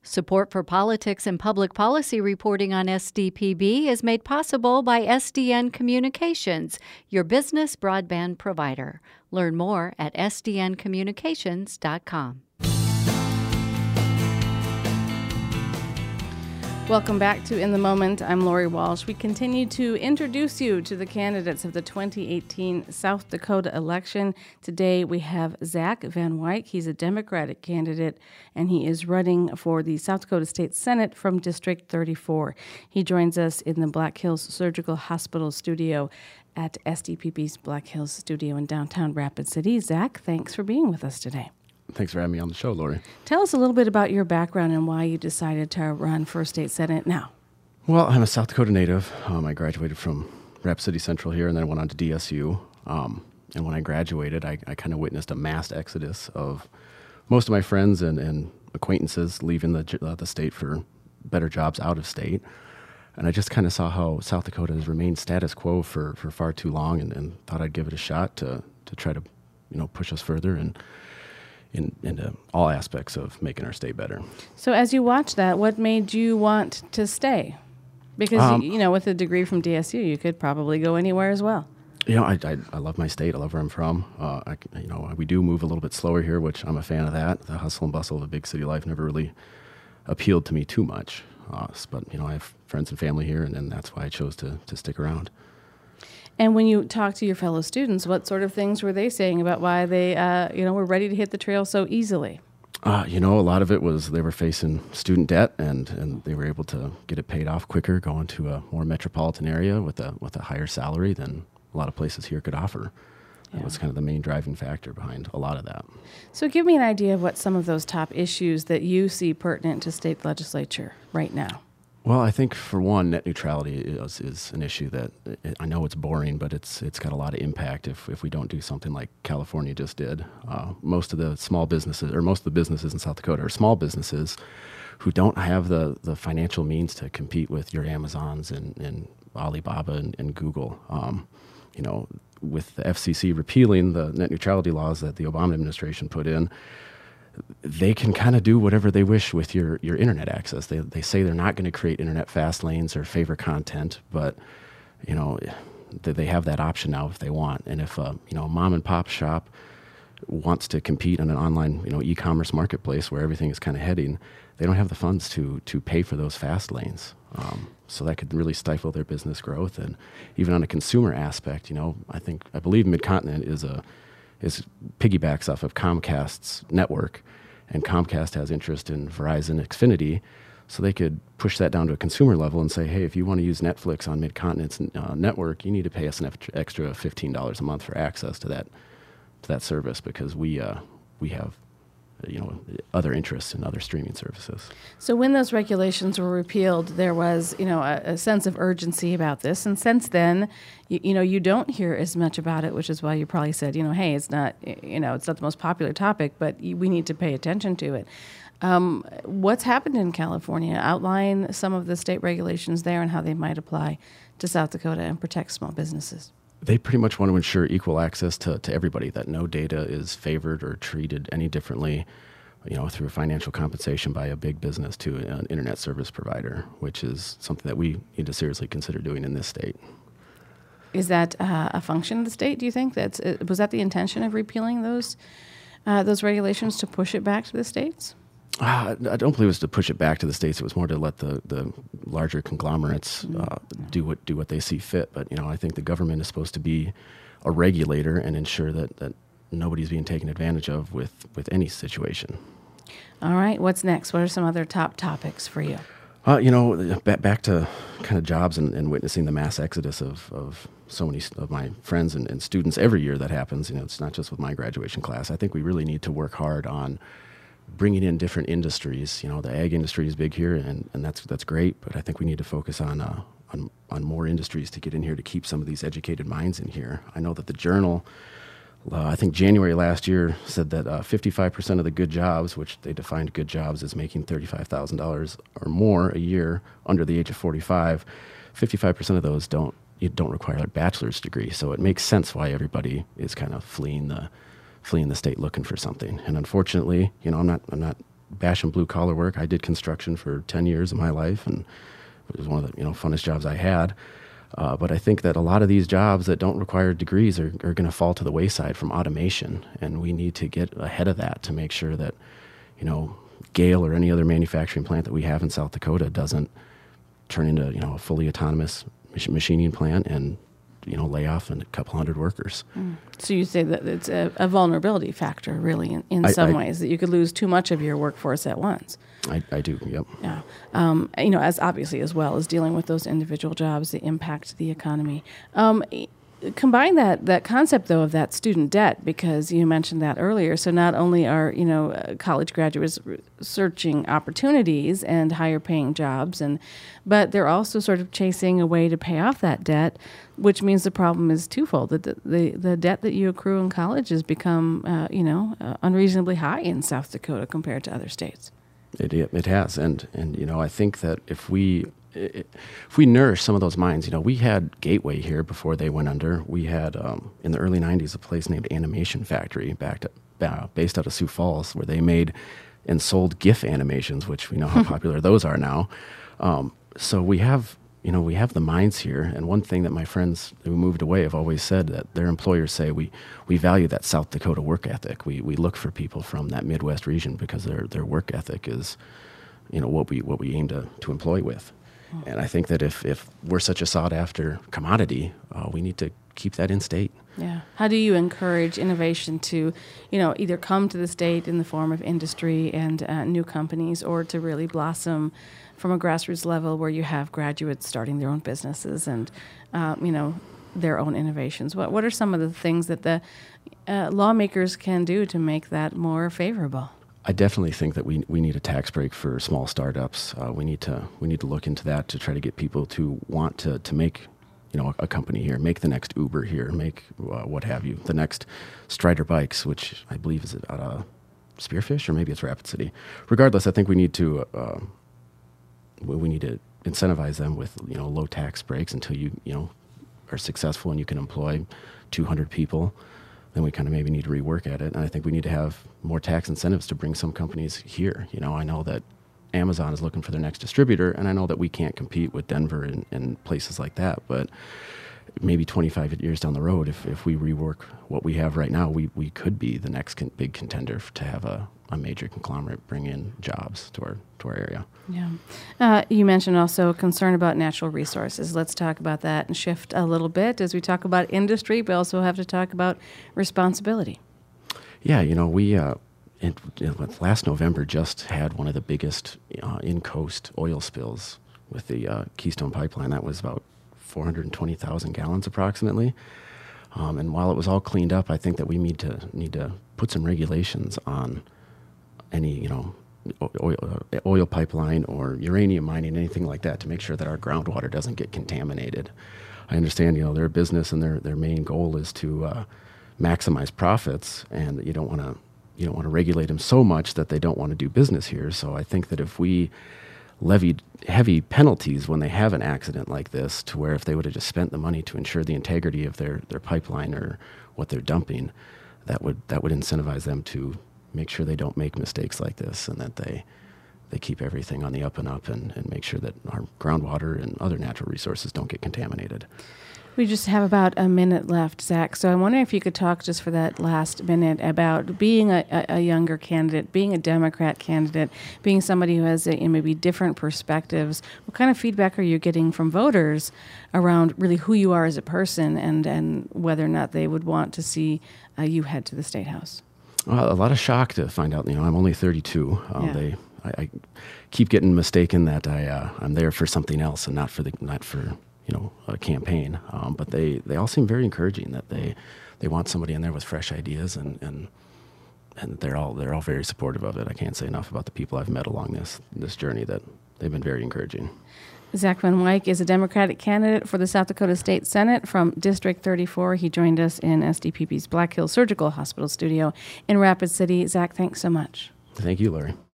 Support for politics and public policy reporting on SDPB is made possible by SDN Communications, your business broadband provider. Learn more at sdncommunications.com. Welcome back to In the Moment. I'm Lori Walsh. We continue to introduce you to the candidates of the 2018 South Dakota election. Today we have Zach Van Wyk. He's a Democratic candidate, and he is running for the South Dakota State Senate from District 34. He joins us in the Black Hills Surgical Hospital studio at SDPB's Black Hills studio in downtown Rapid City. Zach, thanks for being with us today. Thanks for having me on the show, Lori. Tell us a little bit about your background and why you decided to run for state senate now. Well, I'm a South Dakota native. I graduated from Rapid City Central here, and then I went on to DSU. And when I graduated, I kind of witnessed a mass exodus of most of my friends and acquaintances leaving the state for better jobs out of state. And I just kind of saw how South Dakota has remained status quo for far too long, and thought I'd give it a shot to try to push us further and into all aspects of making our state better. So as you watch that, what made you want to stay? Because, with a degree from DSU, you could probably go anywhere as well. I love my state. I love where I'm from. We do move a little bit slower here, which I'm a fan of that. The hustle and bustle of a big city life never really appealed to me too much. But I have friends and family here, and that's why I chose to stick around. And when you talk to your fellow students, what sort of things were they saying about why they, were ready to hit the trail so easily? A lot of it was they were facing student debt, and they were able to get it paid off quicker, going to a more metropolitan area with a higher salary than a lot of places here could offer. That was kind of the main driving factor behind a lot of that. So give me an idea of what some of those top issues that you see pertinent to state legislature right now. Well, I think for one, net neutrality is an issue that I know it's boring, but it's got a lot of impact if we don't do something like California just did. Most of the businesses in South Dakota are small businesses who don't have the financial means to compete with your Amazons and Alibaba and Google. With the FCC repealing the net neutrality laws that the Obama administration put in, they can kind of do whatever they wish with your internet access. They say they're not going to create internet fast lanes or favor content, but they have that option now if they want. And if a mom and pop shop wants to compete in an online e-commerce marketplace where everything is kind of heading, they don't have the funds to pay for those fast lanes. So that could really stifle their business growth. And even on a consumer aspect, I believe Mid-Continent is piggybacks off of Comcast's network, and Comcast has interest in Verizon Xfinity, so they could push that down to a consumer level and say, hey, if you want to use Netflix on Mid-Continent's network, you need to pay us an extra $15 a month for access to that service, because we have other interests in other streaming services. So when those regulations were repealed, there was, a sense of urgency about this. And since then, you don't hear as much about it, which is why you probably said, hey, it's not, it's not the most popular topic, but we need to pay attention to it. What's happened in California? Outline some of the state regulations there and how they might apply to South Dakota and protect small businesses. They pretty much want to ensure equal access to everybody, that no data is favored or treated any differently, through financial compensation by a big business to an internet service provider, which is something that we need to seriously consider doing in this state. Is that a function of the state, do you think? Was that the intention of repealing those regulations, to push it back to the states? I don't believe it was to push it back to the states. It was more to let the larger conglomerates do what they see fit. But I think the government is supposed to be a regulator and ensure that nobody's being taken advantage of with any situation. All right, what's next? What are some other top topics for you? Back to kind of jobs and witnessing the mass exodus of so many of my friends and students every year that happens. It's not just with my graduation class. I think we really need to work hard on bringing in different industries. The ag industry is big here, and that's great, but I think we need to focus on more industries to get in here to keep some of these educated minds in here. I know that the Journal, I think January last year, said that 55% of the good jobs, which they defined good jobs as making $35,000 or more a year under the age of 45, 55% of those don't require a bachelor's degree. So it makes sense why everybody is kind of fleeing the state looking for something. And unfortunately, I'm not bashing blue collar work. I did construction for 10 years of my life, and it was one of the funnest jobs I had. But I think that a lot of these jobs that don't require degrees are going to fall to the wayside from automation, and we need to get ahead of that to make sure that Gale or any other manufacturing plant that we have in South Dakota doesn't turn into a fully autonomous machining plant and lay off a couple hundred workers. So you say that it's a vulnerability factor, really, in some ways, that you could lose too much of your workforce at once. I do, yep. Yeah. As obviously as well as dealing with those individual jobs that impact the economy. Combine that concept, though, of that student debt, because you mentioned that earlier. So not only are, college graduates searching opportunities and higher paying jobs, but they're also sort of chasing a way to pay off that debt, which means the problem is twofold. The debt that you accrue in college has become, unreasonably high in South Dakota compared to other states. It has. And I think that if we nourish some of those minds, we had Gateway here before they went under. We had, in the early 90s, a place named Animation Factory based out of Sioux Falls, where they made and sold GIF animations, which we know how popular those are now. So we have the minds here. And one thing that my friends who moved away have always said, that their employers say, we value that South Dakota work ethic. We look for people from that Midwest region because their work ethic is, what we aim to employ with. And I think that if we're such a sought-after commodity, we need to keep that in state. Yeah. How do you encourage innovation to, either come to the state in the form of industry and new companies, or to really blossom from a grassroots level where you have graduates starting their own businesses and, their own innovations? What are some of the things that the lawmakers can do to make that more favorable? I definitely think that we need a tax break for small startups. We need to look into that to try to get people to want to make a company here, make the next Uber here, make what have you, the next Strider Bikes, which I believe is out of Spearfish, or maybe it's Rapid City. Regardless, I think we need to incentivize them with low tax breaks until you are successful and you can employ 200 people. Then we kind of maybe need to rework at it. And I think we need to have more tax incentives to bring some companies here. I know that Amazon is looking for their next distributor, and I know that we can't compete with Denver and places like that. But maybe 25 years down the road, if we rework what we have right now, we could be the next big contender to have a major conglomerate bring in jobs to our area. Yeah. You mentioned also concern about natural resources. Let's talk about that and shift a little bit as we talk about industry, but also have to talk about responsibility. Yeah, we last November just had one of the biggest in-coast oil spills with the Keystone Pipeline. That was about 420,000 gallons approximately. And while it was all cleaned up, I think that we need to put some regulations on any oil pipeline or uranium mining, anything like that, to make sure that our groundwater doesn't get contaminated. I understand, their business and their main goal is to maximize profits, and you don't want to regulate them so much that they don't want to do business here. So I think that if we levied heavy penalties when they have an accident like this, to where if they would have just spent the money to ensure the integrity of their pipeline or what they're dumping, that would incentivize them to make sure they don't make mistakes like this, and that they keep everything on the up and up and make sure that our groundwater and other natural resources don't get contaminated. We just have about a minute left, Zach. So I'm wondering if you could talk just for that last minute about being a younger candidate, being a Democrat candidate, being somebody who has maybe different perspectives. What kind of feedback are you getting from voters around really who you are as a person and whether or not they would want to see you head to the State House? A lot of shock to find out. I'm only 32. I keep getting mistaken that I'm there for something else and not for a campaign. But they all seem very encouraging. That they want somebody in there with fresh ideas, and they're all very supportive of it. I can't say enough about the people I've met along this journey. That they've been very encouraging. Zach Van Wyk is a Democratic candidate for the South Dakota State Senate from District 34. He joined us in SDPB's Black Hills Surgical Hospital studio in Rapid City. Zach, thanks so much. Thank you, Larry.